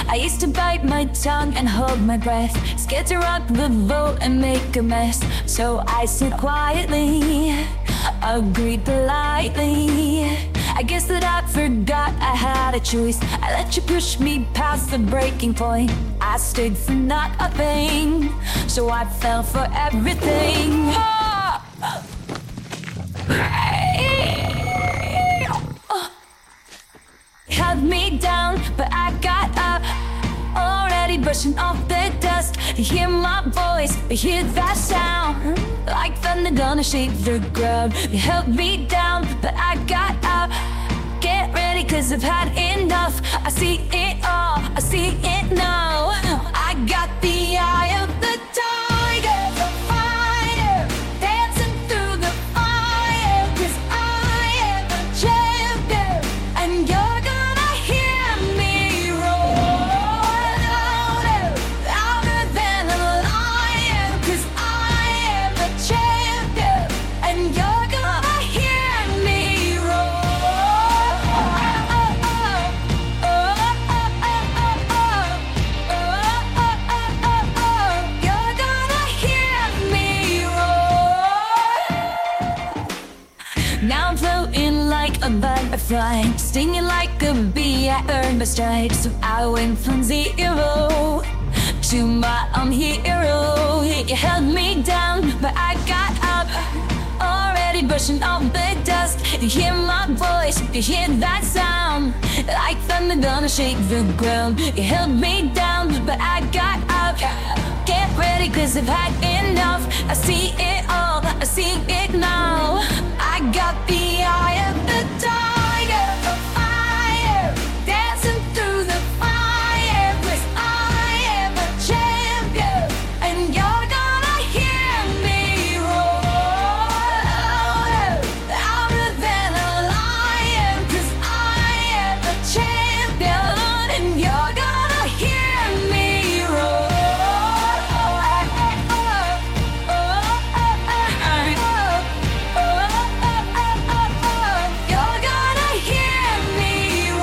I used to bite my tongue and hold my breath, scared to rock the boat and make a mess. So I said quietly, agreed politely. I guess that I forgot I had a choice. I let you push me past the breaking point. I stayed for nothing, so I fell for everything. Held me down, but I got up, already brushing off the dust. You hear my voice, you hear that sound, like thunder gonna shake the ground. You held me down, but I got up. Get ready, 'cause I've had enough. I see it all, I see it now. I got the eye of the tiger, the fighter, dancing through the fire. 'Cause I am a champion, and you're gonna hear me roar louder, louder than a lion. 'Cause I am a champion, and you're gonna hear me roar. You're gonna hear me roar. Now I'm floating like a butterfly, stinging like a bee. I earned my stripes, so I went from zero to my own hero. You held me down, but I got up, already brushing off the dust. You hear my voice, you hear that sound, like thunder gonna shake the ground. You held me down, but I got up. Get ready, 'cause I've had enough. I see it all, I see it now. I got the eye of the tiger, the fire, dancing through the fire. 'Cause I am a champion, and you're gonna hear me roar louder, louder than a lion. 'Cause I am a champion, and you're gonna hear me roar. You're gonna hear me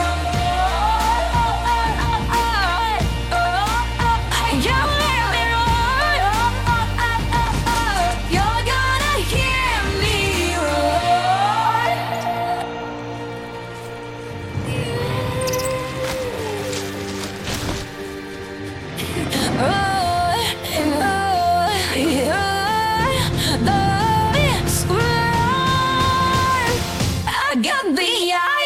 roar. You're gonna hear me roar. I got the eye